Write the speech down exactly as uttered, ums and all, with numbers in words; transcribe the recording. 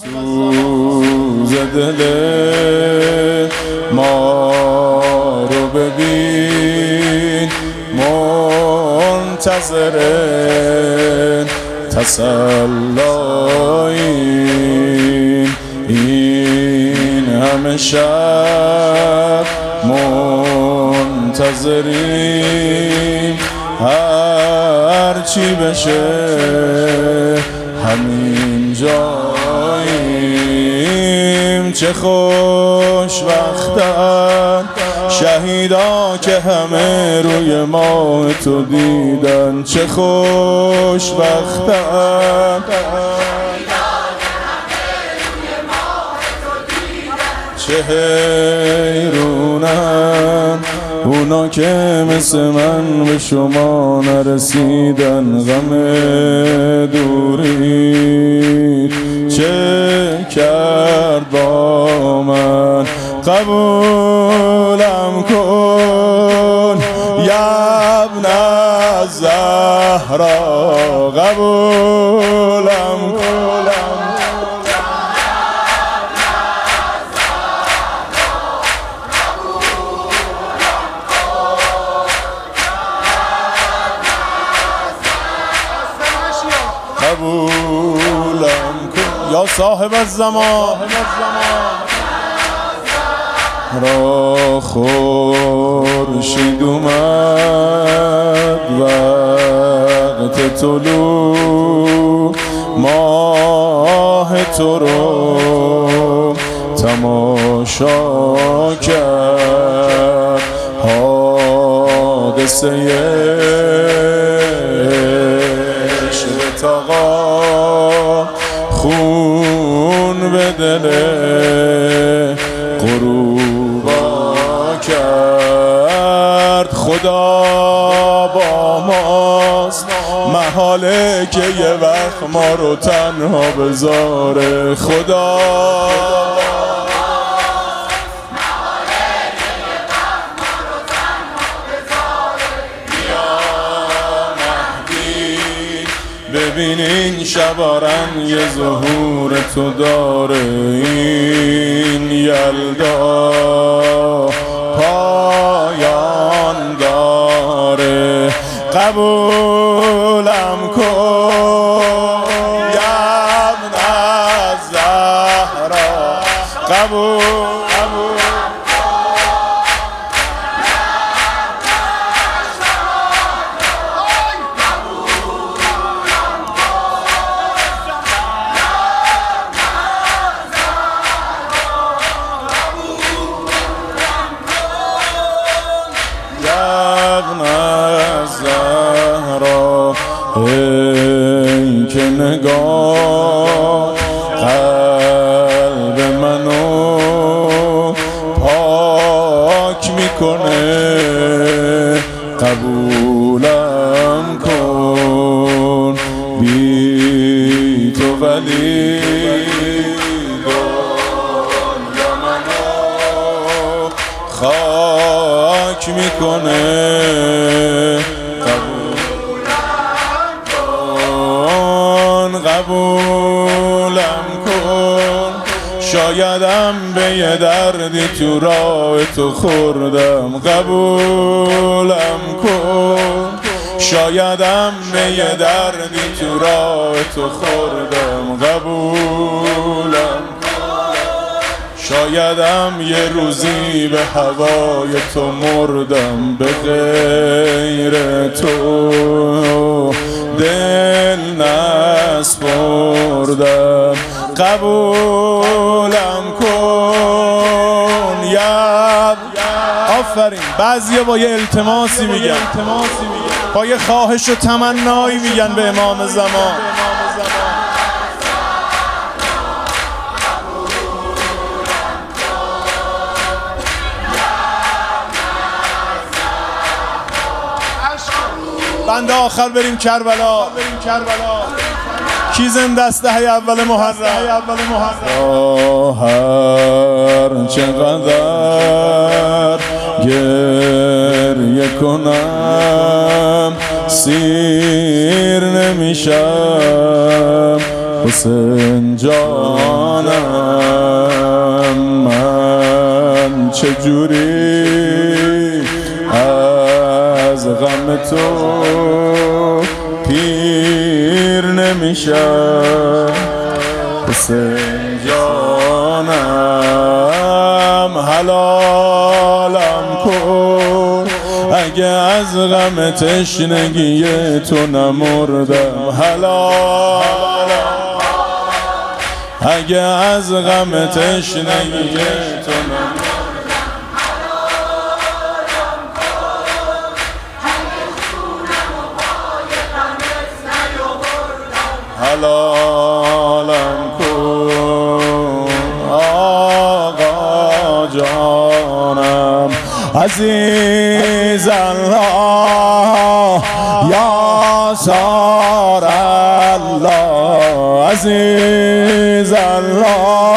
سوز دل ما رو ببین، منتظر تسلاییم. این همه شب منتظریم، هر چی بشه همین جاییم. چه خوش وقتن شهیدا که همه روی ماه تو دیدن. چه خوش وقتن چه حیرونن اونا که مثل من به شما نرسیدن. غم دوری چه کرد با من، قبولم کن یبن الزهرا، قبولم کن. قبولم کن یا صاحب الزمان، را خورشید اومد وقت طلوع، ماه تو رو تماشا کرد. حادثه تاقا خون به دل غروبا کرد. خدا با ماست، محاله که یه وقت ما رو تنها بذاره. خدا ببین این شبارن یه ظهور تو داره. این یلدا پایان داره. قبولم کن یبن الزهرا، قبول ای که نگاه قلب منو پاک میکنه. قبولم کن بی تو ولی دنیا منو خاک میکنه. قبولم کن شایدم به یه دردی تو راه تو خوردم. قبولم کن شایدم به یه دردی تو راه تو خوردم. قبولم شایدم یه روزی به هوای تو مردم. به غیر تو دل نسپردم. قبولم کن یب. آفرین. بعضیا با یه التماسی میگن، با یه خواهش و تمنایی میگن به امام زمان. بنده آخر بریم کربلا. کی زنده است ده اول محرم. هر چقدر گریه کنم سیر نمیشم. حسین جانم من چجوری از غم تو پیر نمیشم حسین جانم حلالم کن اگه از غم تشنگی تو نمردم حلالم اگه از غم تشنگی تو نمردم حلالم کن آقا جانم عزیز الله یا سار الله عزیز الله